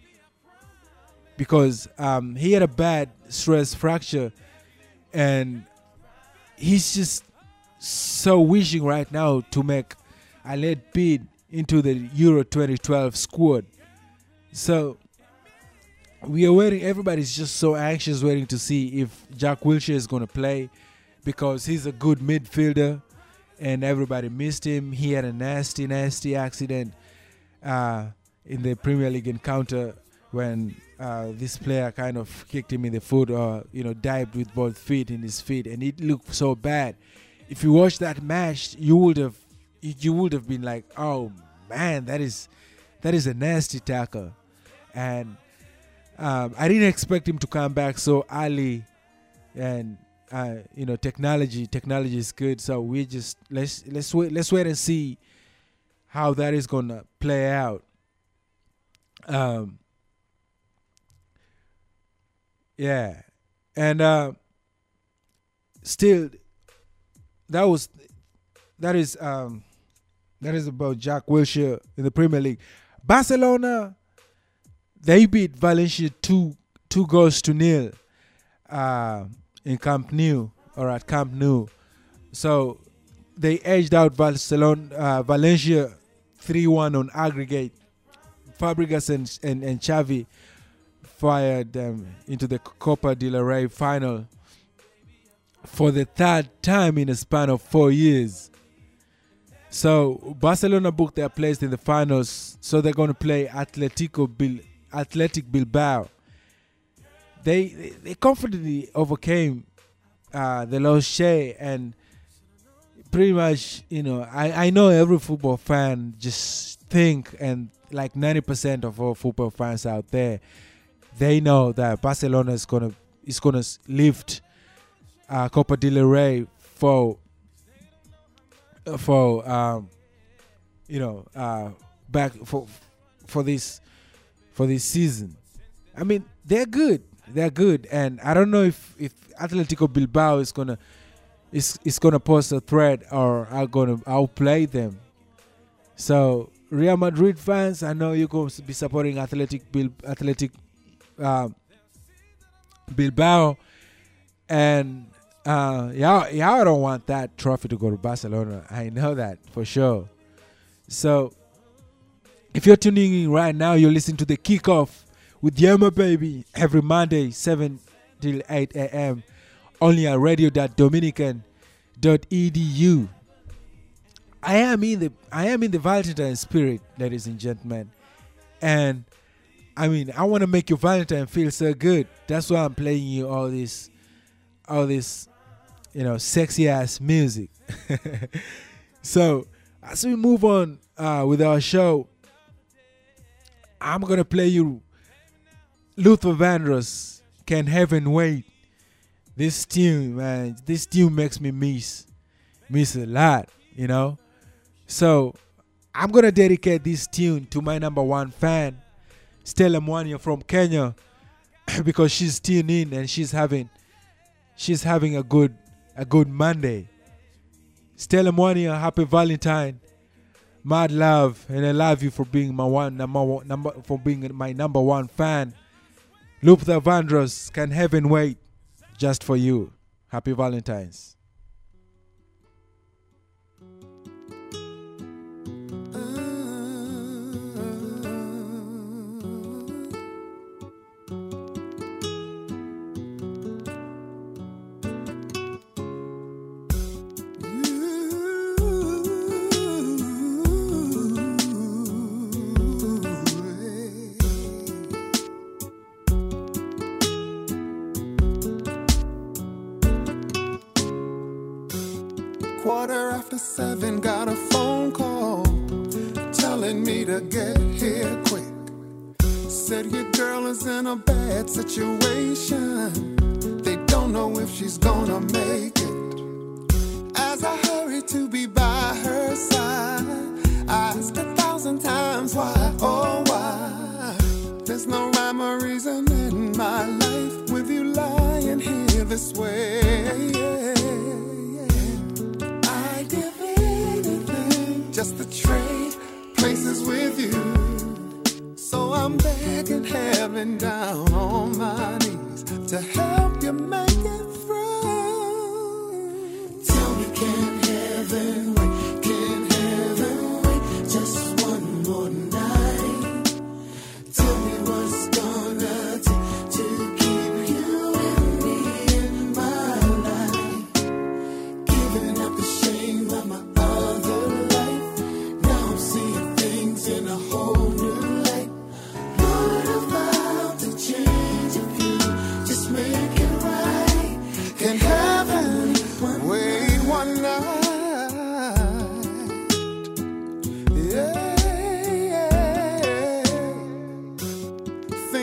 because he had a bad stress fracture, and he's just so wishing right now to make a late bid into the Euro 2012 squad. So we are waiting. Everybody's just so anxious waiting to see if Jack Wilshere is going to play, because he's a good midfielder and everybody missed him. He had a nasty accident in the Premier League encounter when this player kind of kicked him in the foot, or dived with both feet in his feet, and it looked so bad. If you watch that match, you would have been like, oh man, that is a nasty tackle. And I didn't expect him to come back so early, and technology is good, so we just let's wait and see how that is gonna play out. Yeah, and still, that is about Jack Wilshere in the Premier League. Barcelona, they beat Valencia 2-0 in Camp Nou, or at Camp Nou. So they edged out Valencia 3-1 on aggregate. Fabregas and Xavi fired them into the Copa del Rey final for the third time in a span of 4 years. So Barcelona booked their place in the finals, so they're going to play Athletic Bilbao. They confidently overcame the Los and pretty much, I know every football fan just think, and like 90% of all football fans out there, they know that Barcelona is gonna lift Copa del Rey for back for this season. I mean, they're good, and I don't know if Atletico Bilbao is gonna pose a threat or are gonna outplay them. So Real Madrid fans, I know you're going to be supporting Athletic Bilbao, and y'all don't want that trophy to go to Barcelona. I know that for sure. So if you're tuning in right now, you're listening to the Kickoff with Yema Baby every Monday 7 till 8 a.m. only at radio.dominican.edu. I am in the Valentine spirit, ladies and gentlemen, and I mean, I want to make your Valentine feel so good. That's why I'm playing you all this, sexy ass music. So as we move on with our show, I'm gonna play you Luther Vandross, Can Heaven Wait. This tune, man, makes me miss a lot, So I'm gonna dedicate this tune to my number one fan, Stella Mwanya from Kenya, because she's tuned in and she's having a good Monday. Stella Mwanya, happy Valentine, mad love, and I love you for being my number one fan. Luther Vandross, Can Heaven Wait, just for you. Happy Valentine's. Quarter after 7, got a phone call telling me to get here quick. Said your girl is in a bad situation. They don't know if she's gonna make it. As I hurry to be by her side, I asked 1,000 times why, oh why. There's no rhyme or reason in my life with you lying here this way. Just to trade places with you. So I'm begging heaven down on my knees to help you make it through. Tell me, can heaven wait? Can heaven wait just one more night? Tell me what's gonna take to keep you and me in my life. Giving up the shame of my other life. In a whole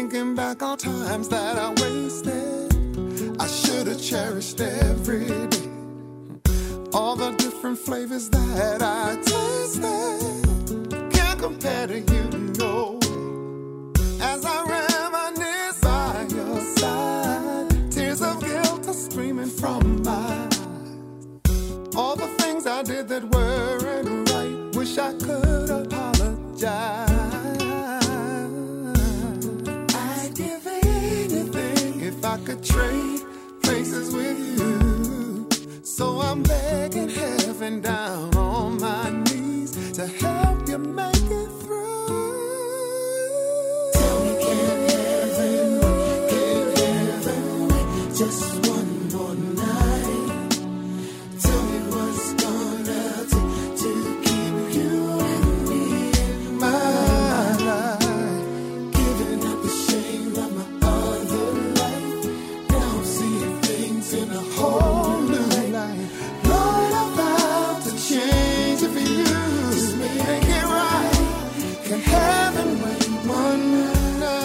Thinking back on times that I wasted, I should have cherished every day. All the different flavors that I tasted can't compare to you, no. As I reminisce by your side, tears of guilt are streaming from my eyes. All the things I did that weren't right, wish I could apologize. I'd give anything if I could trade places with you. So I'm begging heaven down on my knees to help you make it through. Tell me, can heaven wait just one more night? Tell me what's gonna take to keep you and me in my life. Giving up the shame of my other life. Now I'm seeing things in a whole new light. Lord, I'm about to change it for you. Just make it right. Can heaven wait one night?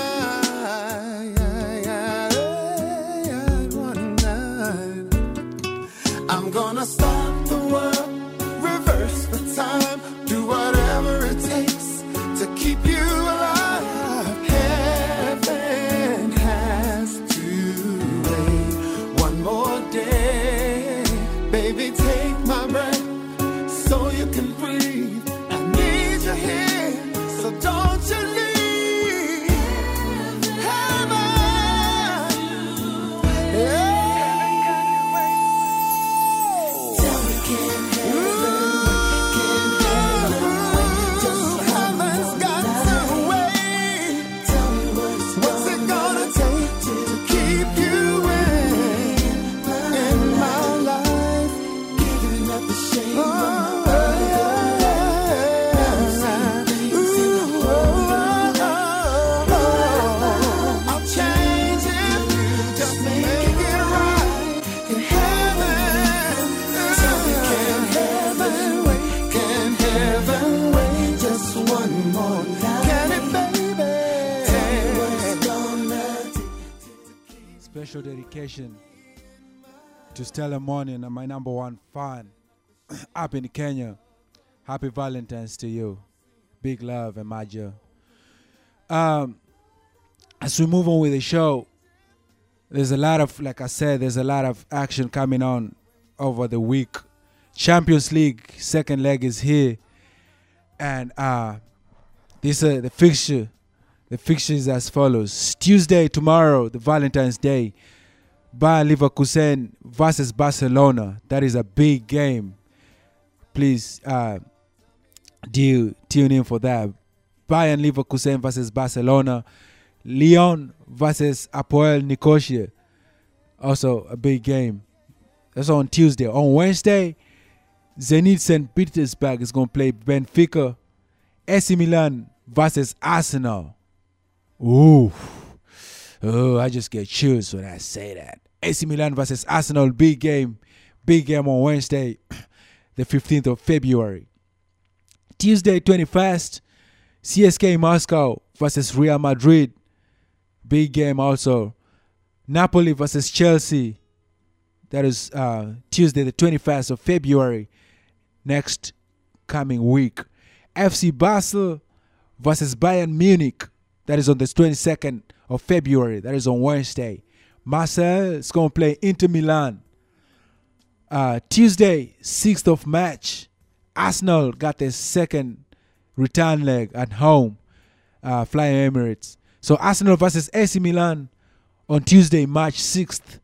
One night. I'm gonna stop the world, reverse the time, do whatever it takes to keep you alive. Heaven has to wait one more day. Baby, take my breath so you can breathe. I need you here, so don't you leave. Heaven, yeah. Tell me, can heaven wait just heaven's got to wait. Tell me what's it gonna take to keep you in my life? Giving up the shame of my I'll change it, just make it right. Can heaven, tell me, can heaven wait? Can heaven wait just one more night? Can it, baby? Tell me what's gonna take. Special dedication to Stella Morning and my number one fan up in Kenya. Happy Valentine's to you. Big love and major. As we move on with the show, there's a lot of, like I said, there's a lot of action coming on over the week. Champions League second leg is here, and this the fixture. The fixture is as follows: Tuesday, tomorrow, the Valentine's Day, Bayer Leverkusen versus Barcelona. That is a big game. Please do tune in for that. Bayern Leverkusen versus Barcelona. Lyon versus Apoel Nicosia. Also a big game. That's on Tuesday. On Wednesday, Zenit St. Petersburg is going to play Benfica. AC Milan versus Arsenal. Ooh. Oh, I just get chills when I say that. AC Milan versus Arsenal, big game. Big game on Wednesday, the 15th of February. Tuesday, 21st, CSKA Moscow versus Real Madrid. Big game also. Napoli versus Chelsea. That is Tuesday, the 21st of February. Next coming week. FC Basel versus Bayern Munich. That is on the 22nd of February. That is on Wednesday. Marseille is going to play Inter Milan. Tuesday, 6th of March. Arsenal got their second return leg at home. Flying Emirates. So Arsenal versus AC Milan on Tuesday, March 6th.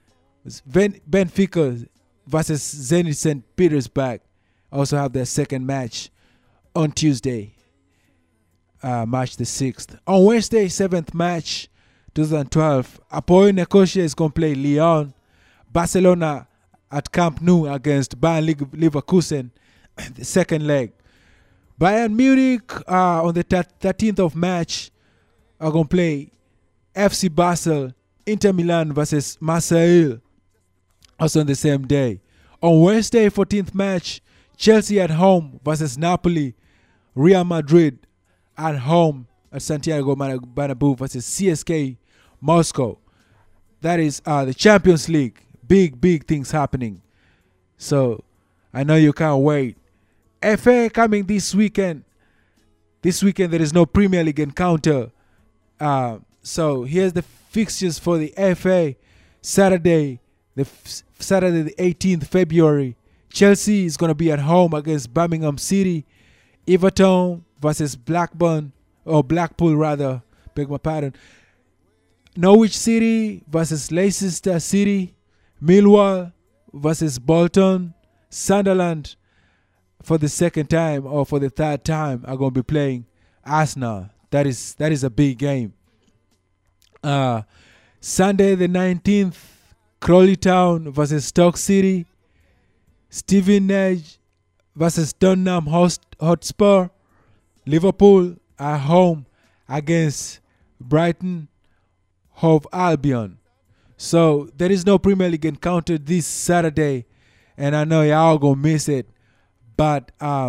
Benfica versus Zenit St. Petersburg also have their second match on Tuesday, March the 6th. On Wednesday, 7th March 2012, Apoel Nicosia is going to play Lyon. Barcelona at Camp Nou against Bayer Leverkusen, the second leg. Bayern Munich on the 13th of March are going to play FC Basel, Inter Milan versus Marseille, also on the same day. On Wednesday, 14th March, Chelsea at home versus Napoli. Real Madrid at home at Santiago Bernabeu versus CSK Moscow. That is the Champions League. Big things happening. So I know you can't wait. FA coming this weekend. This weekend there is no Premier League encounter. So here's the fixtures for the FA. Saturday the 18th February. Chelsea is going to be at home against Birmingham City. Everton versus Blackpool rather. Beg my pardon. Norwich City versus Leicester City. Millwall versus Bolton. Sunderland for the second time or for the third time are going to be playing Arsenal. That is a big game. Sunday the 19th, Crawley Town versus Stoke City. Stevenage versus Tottenham Hotspur. Liverpool at home against Brighton Hove Albion. So there is no Premier League encounter this Saturday, and I know y'all gonna miss it. But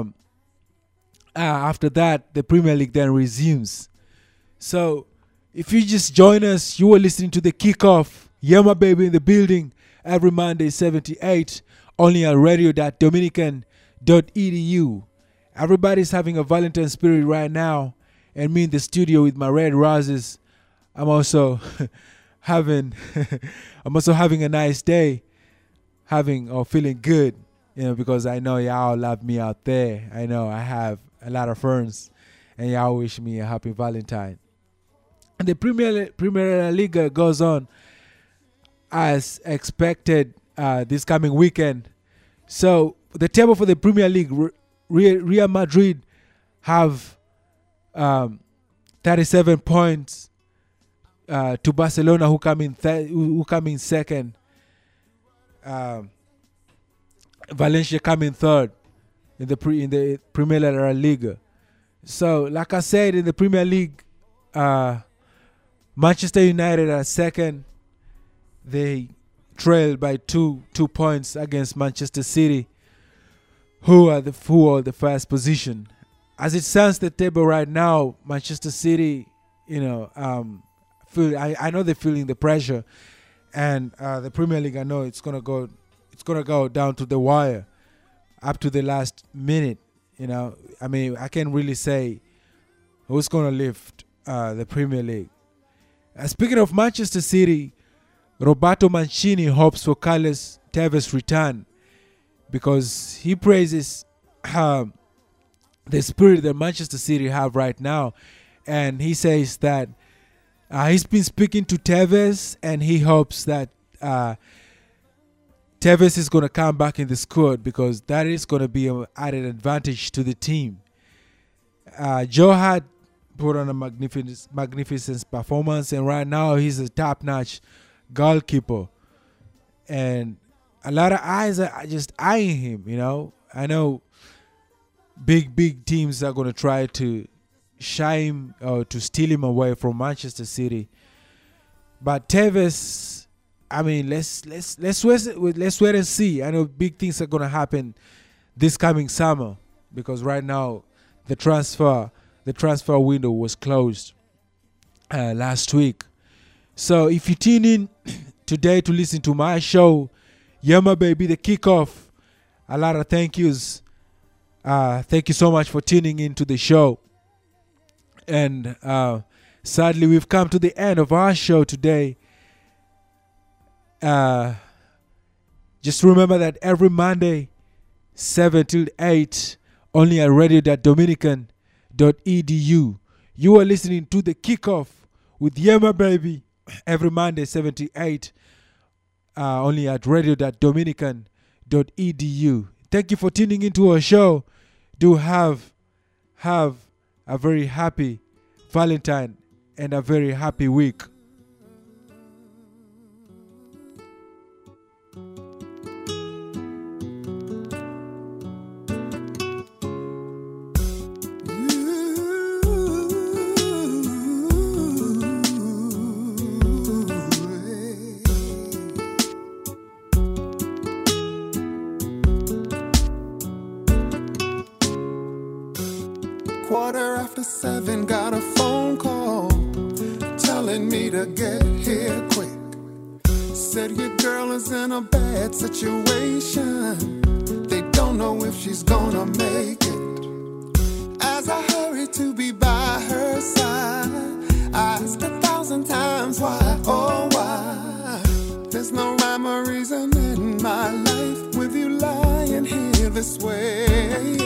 after that, the Premier League then resumes. So if you just join us, you are listening to the kickoff. Yeah, my baby in the building every Monday 78 only on radio.dominican.edu. Everybody's having a Valentine spirit right now, and me in the studio with my red roses. I'm also having a nice day, feeling good, because I know y'all love me out there. I know I have a lot of friends, and y'all wish me a happy Valentine. And the Premier League goes on as expected this coming weekend. So the table for the Premier League, Real Madrid have 37 points to Barcelona, who come in second. Valencia come in third in the Premier League. So, like I said, in the Premier League, Manchester United are second. They trail by two points against Manchester City, who are the first position. As it stands the table right now, Manchester City, I know they're feeling the pressure, and the Premier League, I know it's gonna go down to the wire, up to the last minute. I can't really say who's gonna lift the Premier League. Speaking of Manchester City, Roberto Mancini hopes for Carlos Tevez' return, because he praises the spirit that Manchester City have right now, and he says that he's been speaking to Tevez, and he hopes that Tevez is going to come back in the squad, because that is going to be an added advantage to the team. Joe had put on a magnificent performance, and right now he's a top-notch goalkeeper, and a lot of eyes are just eyeing him. I know big teams are going to try to shy him or to steal him away from Manchester City, but Tevez, let's wait and see. I know big things are going to happen this coming summer, because right now the transfer window was closed last week. So if you tune in today to listen to my show, Yama Baby, the kickoff, a lot of thank yous. Thank you so much for tuning in to the show. And sadly, we've come to the end of our show today. Just remember that every Monday, 7 till 8, only at radio.dominican.edu, you are listening to the kickoff with Yama Baby. Every Monday, 7 to 8, only at radio.dominican.edu. Thank you for tuning into our show. Do have a very happy Valentine and a very happy week. Quarter after 7, got a phone call. telling me to get here quick. Said your girl is in a bad situation. They don't know if she's gonna make it. As I hurry to be by her side, I ask 1,000 times why, oh why. There's no rhyme or reason in my life with you lying here this way.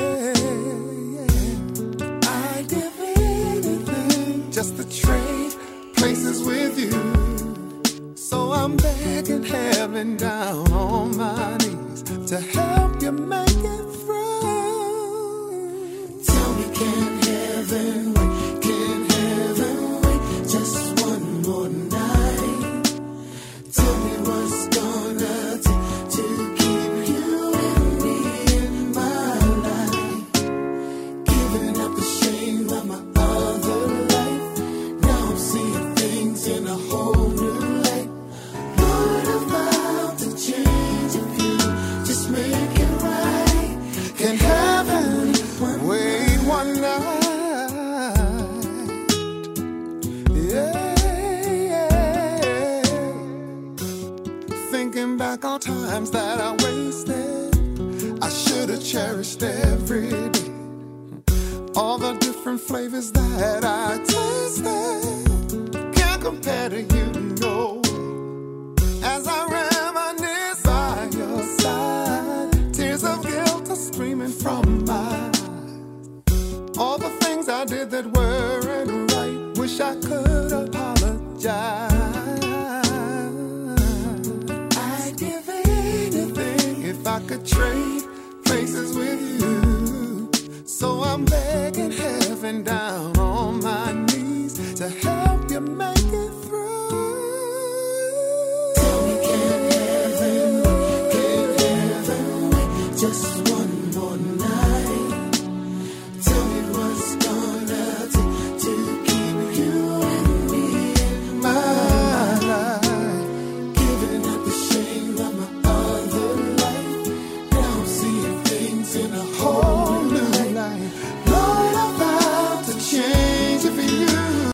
I'd give anything just to trade places with you. So I'm begging heaven down on my knees to help you make it through. Tell me, can heaven wait? Can heaven wait just one more night? Tell me what's gonna take to keep you and me in my life. Giving up the shame of my other life. Now I'm seeing things in a whole new light. What about to change if you just make it right? Can heaven wait one night? Thinking back on times that I wasted, I should have cherished every day. All the different flavors that I tasted can't compare to you, no. As I reminisce by your side, tears of guilt are streaming from my eyes. All the things I did that weren't right, wish I could apologize. I'd give anything if I could trade places with you. So I'm begging heaven down on my knees to help you make it through. Tell me, can heaven wait? Can heaven wait just